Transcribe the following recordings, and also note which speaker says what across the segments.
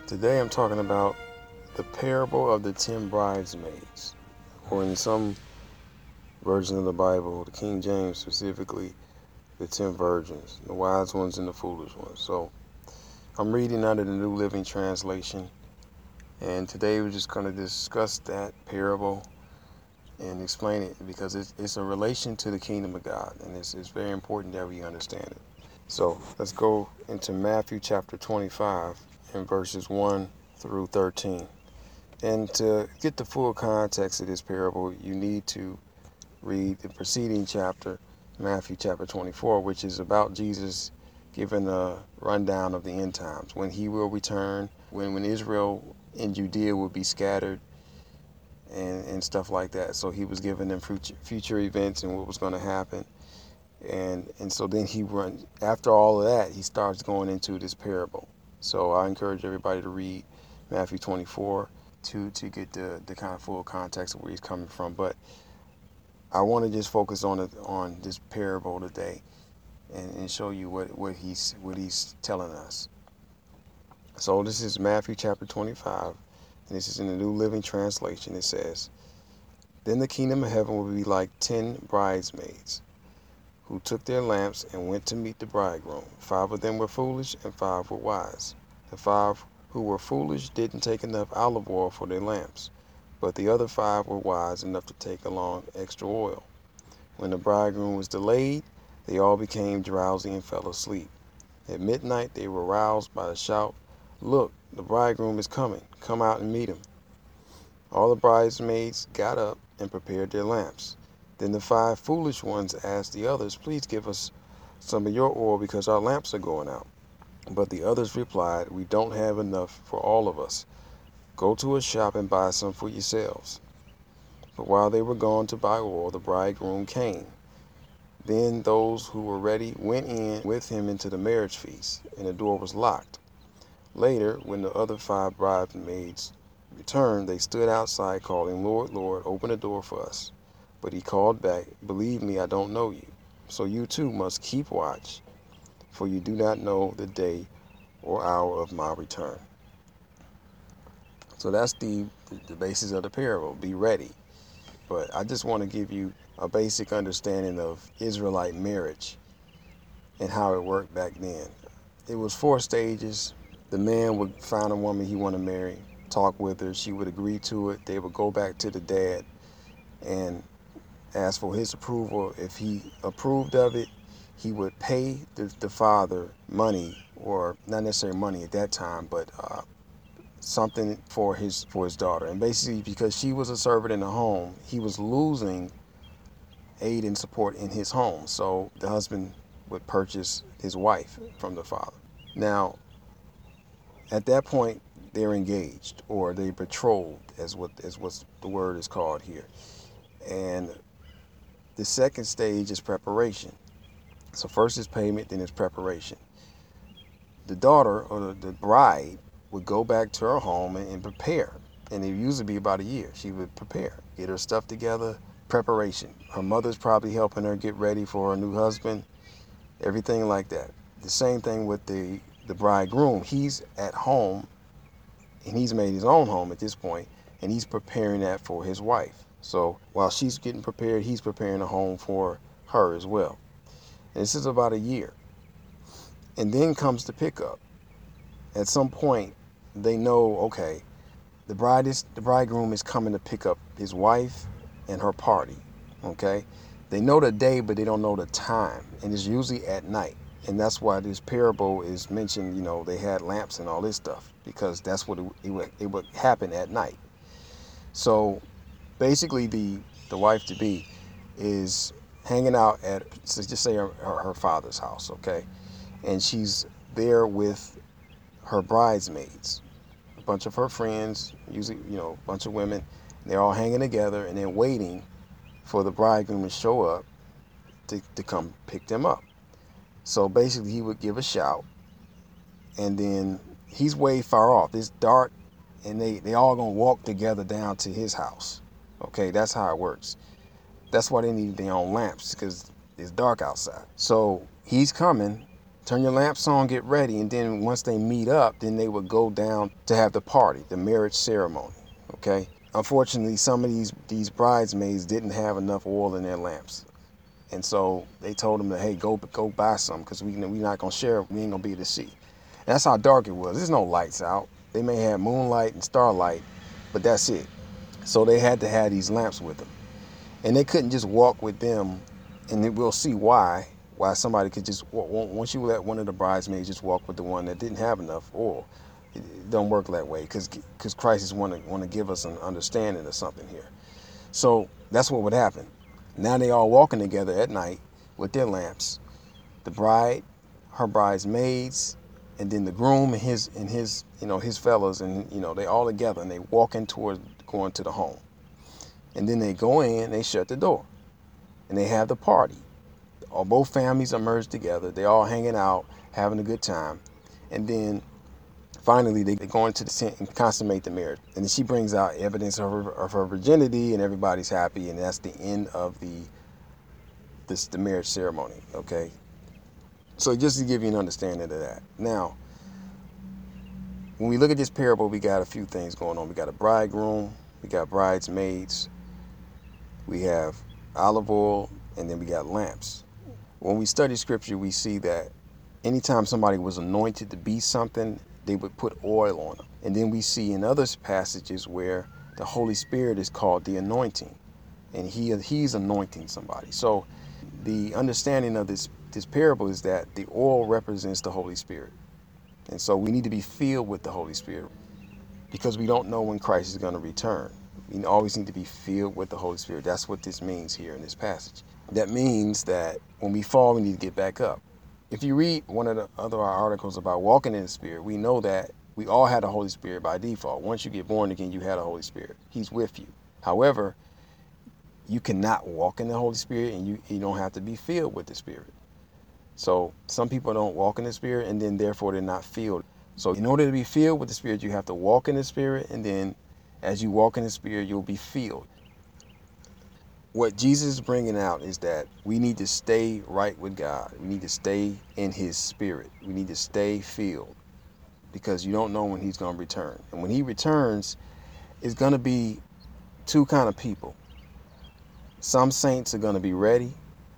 Speaker 1: Today I'm talking about the parable of the 10 bridesmaids, or in some versions of the Bible, the King James specifically, the 10 virgins, the wise ones and the foolish ones. So I'm reading out of the New Living Translation, and today we're just going to discuss that parable and explain it because it's a relation to the kingdom of God, and it's very important that we understand it. So let's go into Matthew chapter 25 and verses 1 through 13. And to get the full context of this parable, you need to read the preceding chapter, Matthew chapter 24, which is about Jesus giving a rundown of the end times, when he will return, when Israel and Judea will be scattered, and stuff like that. So he was giving them future events and what was going to happen. And so then after all of that, he starts going into this parable. So I encourage everybody to read Matthew 24 to get the kind of full context of where he's coming from. But I want to just focus on this parable today and show you what he's telling us. So this is Matthew chapter 25, and this is in the New Living Translation. It says, "Then the kingdom of heaven will be like 10 bridesmaids who took their lamps and went to meet the bridegroom. 5 of them were foolish and 5 were wise. The 5 who were foolish didn't take enough olive oil for their lamps, but the other 5 were wise enough to take along extra oil. When the bridegroom was delayed, they all became drowsy and fell asleep. At midnight they were roused by the shout, 'Look, the bridegroom is coming. Come out and meet him.' All the bridesmaids got up and prepared their lamps. Then the 5 foolish ones asked the others, 'Please give us some of your oil because our lamps are going out.' But the others replied, 'We don't have enough for all of us. Go to a shop and buy some for yourselves.' But while they were gone to buy oil, the bridegroom came. Then those who were ready went in with him into the marriage feast, and the door was locked. Later, when the other 5 bridesmaids returned, they stood outside calling, 'Lord, Lord, open the door for us.' But he called back, 'Believe me, I don't know you. So you too must keep watch, for you do not know the day or hour of my return.'" So that's the basis of the parable. Be ready. But I just want to give you a basic understanding of Israelite marriage and how it worked back then. It was 4 stages. The man would find a woman he wanted to marry, talk with her, she would agree to it. They would go back to the dad and ask for his approval. If he approved of it, he would pay the father money, or not necessarily money at that time, but something for his daughter. And basically, because she was a servant in the home, he was losing aid and support in his home. So the husband would purchase his wife from the father. Now, at that point, they're engaged, or they betrothed, as what the word is called here. And the second stage is preparation. So first is payment, then is preparation. The daughter, or the bride, would go back to her home and prepare. And it usually be about a year. She would prepare, get her stuff together, preparation. Her mother's probably helping her get ready for her new husband, everything like that. The same thing with the bridegroom. He's at home, and he's made his own home at this point, and he's preparing that for his wife. So while she's getting prepared, he's preparing a home for her as well. And this is about a year. And then comes the pickup. At some point, they know, okay, the bridegroom is coming to pick up his wife and her party. Okay, they know the day, but they don't know the time, and it's usually at night. And that's why this parable is mentioned. They had lamps and all this stuff, because that's what it would happen at night. So basically, the wife to be is hanging out at, let's just say, her father's house. Okay, and she's there with her bridesmaids, a bunch of her friends, usually, a bunch of women. They're all hanging together, and they're waiting for the bridegroom to show up to come pick them up. So basically, he would give a shout, and then he's way far off. It's dark, and they all gonna walk together down to his house. Okay, that's how it works. That's why they need their own lamps, because it's dark outside. So he's coming turn your lamps on, get ready. And then once they meet up, then they would go down to have the party, the marriage ceremony. Okay. Unfortunately, some of these bridesmaids didn't have enough oil in their lamps. And so they told them that, hey, go buy some, because we're not going to share. We ain't going to be able to see. And that's how dark it was. There's no lights out. They may have moonlight and starlight, but that's it. So they had to have these lamps with them. And they couldn't just walk with them. And we'll see why somebody could just, once you let one of the bridesmaids just walk with the one that didn't have enough oil, it don't work that way, because Christ is want to give us an understanding of something here. So that's what would happen. Now they all walking together at night with their lamps. The bride, her bridesmaids, and then the groom and his his fellas, and they all together, and they walking toward going to the home. And then they go in, they shut the door, and they have the party. Both families are merged together. They all hanging out, having a good time. And then finally they go into the tent and consummate the marriage. And then she brings out evidence of her virginity, and everybody's happy. And that's the end of the marriage ceremony. Okay. So just to give you an understanding of that. Now, when we look at this parable, we got a few things going on. We got a bridegroom, we got bridesmaids, we have olive oil, and then we got lamps. When we study scripture, we see that anytime somebody was anointed to be something, they would put oil on them. And then we see in other passages where the Holy Spirit is called the anointing, and he's anointing somebody. So the understanding of this parable is that the oil represents the Holy Spirit. And so we need to be filled with the Holy Spirit, because we don't know when Christ is going to return. We always need to be filled with the Holy Spirit. That's what this means here in this passage. That means that when we fall, we need to get back up. If you read one of the other articles about walking in the Spirit, we know that we all had the Holy Spirit by default. Once you get born again, you had the Holy Spirit. He's with you. However, you cannot walk in the Holy Spirit, and you don't have to be filled with the Spirit. So some people don't walk in the Spirit, and then therefore they're not filled. So in order to be filled with the Spirit, you have to walk in the Spirit, and then as you walk in the Spirit, you'll be filled. What Jesus is bringing out is that we need to stay right with God. We need to stay in his Spirit. We need to stay filled, because you don't know when he's going to return. And when he returns, it's going to be two kind of people. Some saints are going to be ready,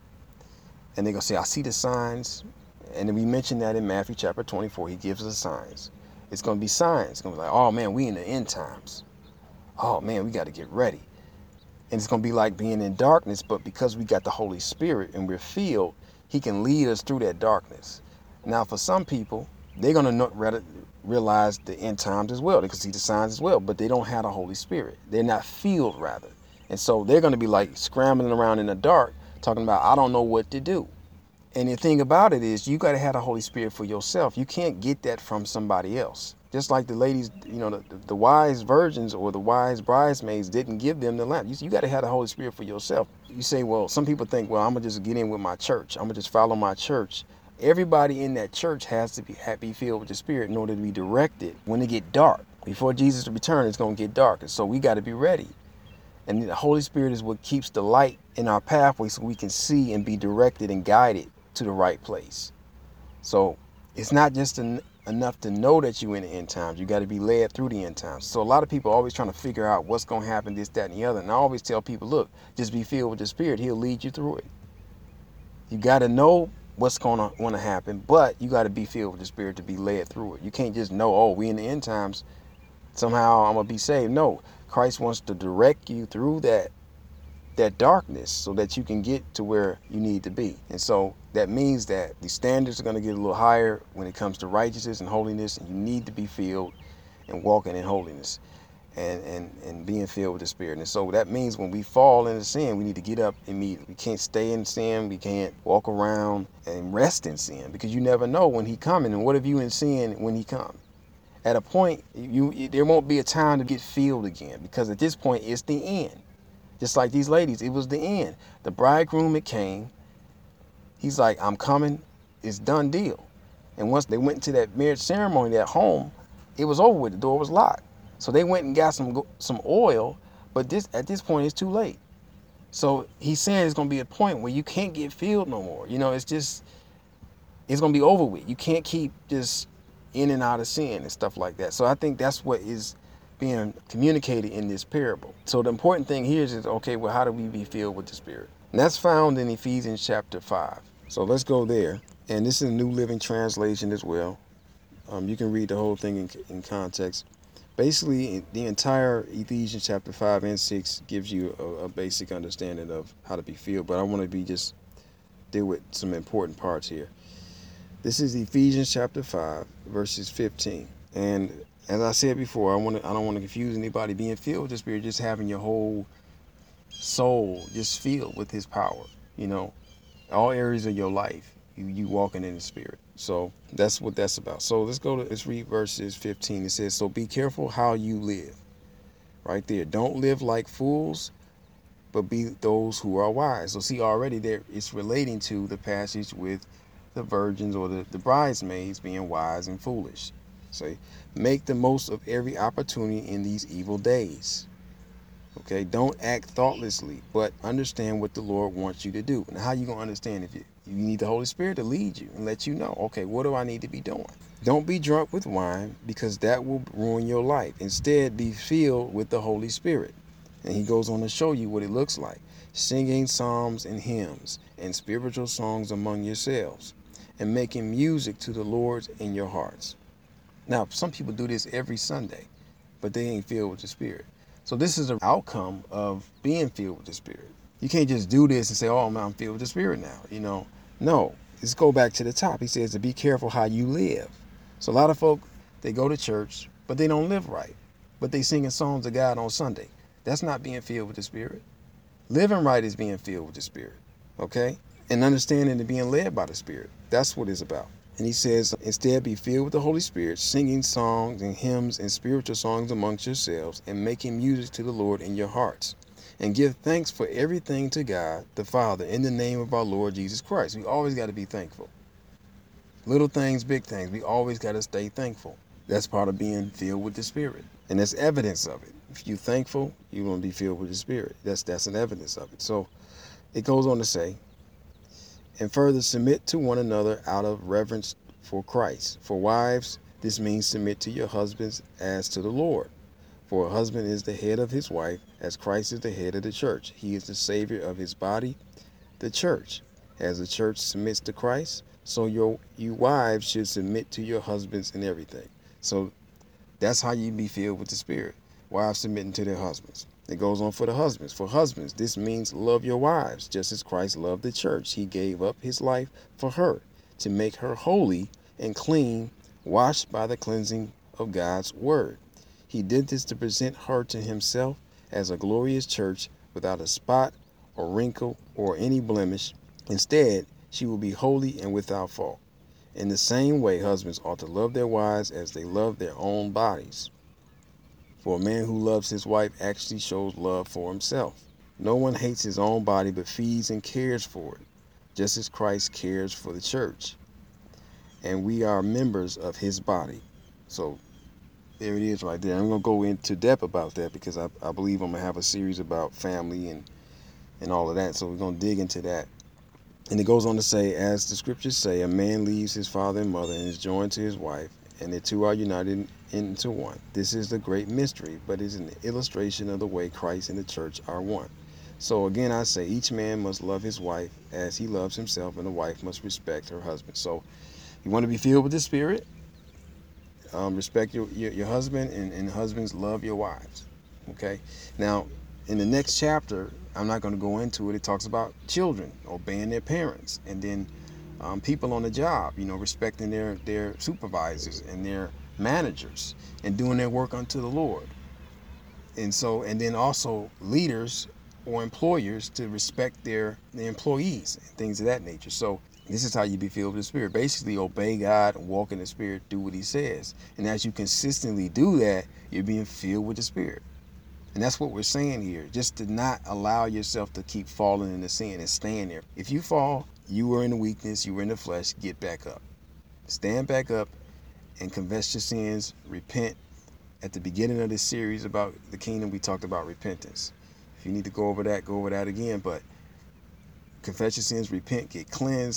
Speaker 1: and they're going to say, I see the signs. And then we mentioned that in Matthew chapter 24. He gives us signs. It's going to be signs. It's going to be like, oh man, we in the end times. Oh man, we got to get ready. And it's going to be like being in darkness, but because we got the Holy Spirit and we're filled, he can lead us through that darkness. Now, for some people, they're going to realize the end times as well. They can see the signs as well, but they don't have the Holy Spirit. They're not filled, rather. And so they're going to be like scrambling around in the dark, talking about, I don't know what to do. And the thing about it is, you got to have the Holy Spirit for yourself. You can't get that from somebody else. Just like the ladies, the wise virgins or the wise bridesmaids didn't give them the lamp. You got to have the Holy Spirit for yourself. You say, well, some people think, well, I'm going to just get in with my church. I'm going to just follow my church. Everybody in that church has to be filled with the Spirit in order to be directed when it get dark. Before Jesus returns, it's going to get dark. And so we got to be ready. And the Holy Spirit is what keeps the light in our pathway so we can see and be directed and guided to the right place. So it's not just enough to know that you're in the end times. You got to be led through the end times. So a lot of people are always trying to figure out what's going to happen, this, that, and the other. And I always tell people, look, just be filled with the Spirit. He'll lead you through it. You got to know what's going to happen, but you got to be filled with the Spirit to be led through it. You can't just know, oh, we in the end times, somehow I'm going to be saved. No, Christ wants to direct you through that darkness so that you can get to where you need to be. And so that means that the standards are going to get a little higher when it comes to righteousness and holiness, and you need to be filled and walking in holiness and being filled with the Spirit. And so that means when we fall into sin, we need to get up immediately. We can't stay in sin. We can't walk around and rest in sin, because you never know when he coming. And what if you in sin when he comes? At a point, there won't be a time to get filled again, because at this point, it's the end. Just like these ladies, it was the end. The bridegroom, it came. He's like, I'm coming. It's done deal. And once they went into that marriage ceremony at home, it was over with. The door was locked. So they went and got some oil, but at this point, it's too late. So he's saying it's going to be a point where you can't get filled no more. It's just, it's going to be over with. You can't keep just in and out of sin and stuff like that. So I think that's what is being communicated in this parable. So the important thing here is, okay, well, how do we be filled with the Spirit? And that's found in Ephesians chapter 5. So let's go there. And this is a New Living Translation as well. You can read the whole thing in context. Basically, the entire Ephesians chapter 5 and 6 gives you a basic understanding of how to be filled. But I want to just deal with some important parts here. This is Ephesians chapter 5, verses 15. And as I said before, I don't want to confuse anybody. Being filled with the Spirit, just having your whole soul just filled with His power. All areas of your life, you walking in the Spirit. So that's what that's about. So let's read verses 15. It says, so be careful how you live. Right there. Don't live like fools, but be those who are wise. So see, already there it's relating to the passage with the virgins or the bridesmaids being wise and foolish. So make the most of every opportunity in these evil days. Okay, don't act thoughtlessly, but understand what the Lord wants you to do. And how you going to understand if you need the Holy Spirit to lead you and let you know, okay, what do I need to be doing? Don't be drunk with wine, because that will ruin your life. Instead, be filled with the Holy Spirit. And he goes on to show you what it looks like. Singing psalms and hymns and spiritual songs among yourselves, and making music to the Lord in your hearts. Now, some people do this every Sunday, but they ain't filled with the Spirit. So this is an outcome of being filled with the Spirit. You can't just do this and say, oh, man, I'm filled with the Spirit now. No, let's go back to the top. He says to be careful how you live. So a lot of folk, they go to church, but they don't live right. But they singing songs of God on Sunday. That's not being filled with the Spirit. Living right is being filled with the Spirit. Okay? And understanding and being led by the Spirit. That's what it's about. And he says, instead be filled with the Holy Spirit, singing songs and hymns and spiritual songs amongst yourselves, and making music to the Lord in your hearts. And give thanks for everything to God, the Father, in the name of our Lord Jesus Christ. We always got to be thankful. Little things, big things. We always got to stay thankful. That's part of being filled with the Spirit. And that's evidence of it. If you're thankful, you're going to be filled with the Spirit. That's an evidence of it. So it goes on to say, and further submit to one another out of reverence for Christ. For wives, this means submit to your husbands as to the Lord. For a husband is the head of his wife, as Christ is the head of the church. He is the Savior of his body, the church. As the church submits to Christ, so you wives should submit to your husbands in everything. So that's how you be filled with the Spirit. Wives submitting to their husbands. It goes on for the husbands. For husbands, this means love your wives, just as Christ loved the church. He gave up his life for her, to make her holy and clean, washed by the cleansing of God's word. He did this to present her to himself as a glorious church, without a spot or wrinkle or any blemish. Instead, she will be holy and without fault. In the same way, husbands ought to love their wives as they love their own bodies. For a man who loves his wife actually shows love for himself. No one hates his own body, but feeds and cares for it, just as Christ cares for the church. And we are members of his body. So there it is right there. I'm going to go into depth about that, because I believe I'm going to have a series about family and all of that. So we're going to dig into that. And it goes on to say, as the scriptures say, a man leaves his father and mother and is joined to his wife, and the two are united into one. This is the great mystery, but is an illustration of the way Christ and the church are one. So again, I say each man must love his wife as he loves himself, and the wife must respect her husband. So you want to be filled with the Spirit, respect your husband, and husbands, love your wives. Okay? Now, in the next chapter, I'm not going to go into it. It talks about children obeying their parents, and then people on the job, respecting their supervisors and their managers, and doing their work unto the Lord. And then also leaders or employers to respect their employees and things of that nature. So this is how you be filled with the Spirit. Basically, obey God and walk in the Spirit, do what he says. And as you consistently do that, you're being filled with the Spirit. And that's what we're saying here, just to not allow yourself to keep falling into sin and staying there. If you fall, you were in the weakness, you were in the flesh, get back up. Stand back up and confess your sins, repent. At the beginning of this series about the kingdom, we talked about repentance. If you need to go over that again. But confess your sins, repent, get cleansed,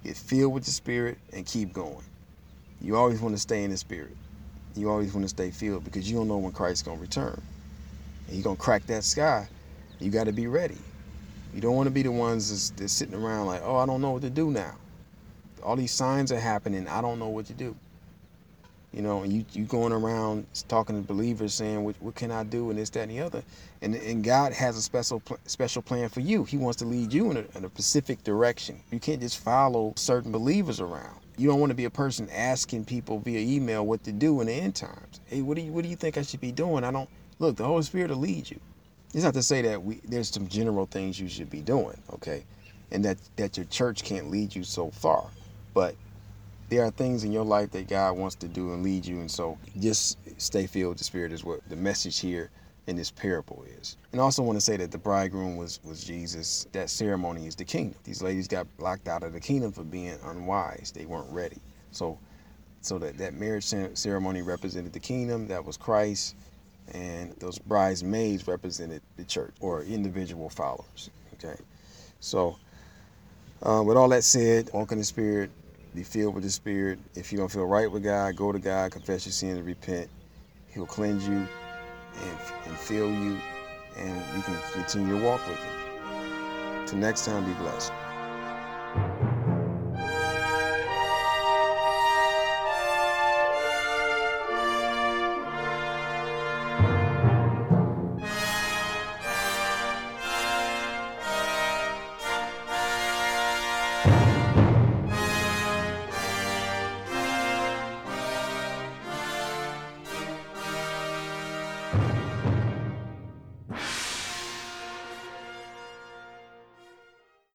Speaker 1: Get filled with the Spirit and keep going. You always want to stay in the Spirit. You always want to stay filled because you don't know when Christ's going to return. And he's going to crack that sky. You got to be ready. You don't want to be the ones that's sitting around like, oh, I don't know what to do now. All these signs are happening. I don't know what to do. You know, and you going around talking to believers saying, what can I do, and this, that, and the other. And God has a special plan for you. He wants to lead you in a specific direction. You can't just follow certain believers around. You don't want to be a person asking people via email what to do in the end times. Hey, what do you think I should be doing? Look, the Holy Spirit will lead you. It's not to say that there's some general things you should be doing, okay? And that your church can't lead you so far. But there are things in your life that God wants to do and lead you. And so just stay filled with the Spirit is what the message here in this parable is. And I also want to say that the bridegroom was Jesus. That ceremony is the kingdom. These ladies got locked out of the kingdom for being unwise. They weren't ready. So that marriage ceremony represented the kingdom. That was Christ. And those bridesmaids represented the church or individual followers. Okay. So with all that said, walk in the Spirit. Be filled with the Spirit. If you don't feel right with God, go to God, confess your sin, and repent. He'll cleanse you and fill you, and you can continue to walk with Him. Till next time, be blessed.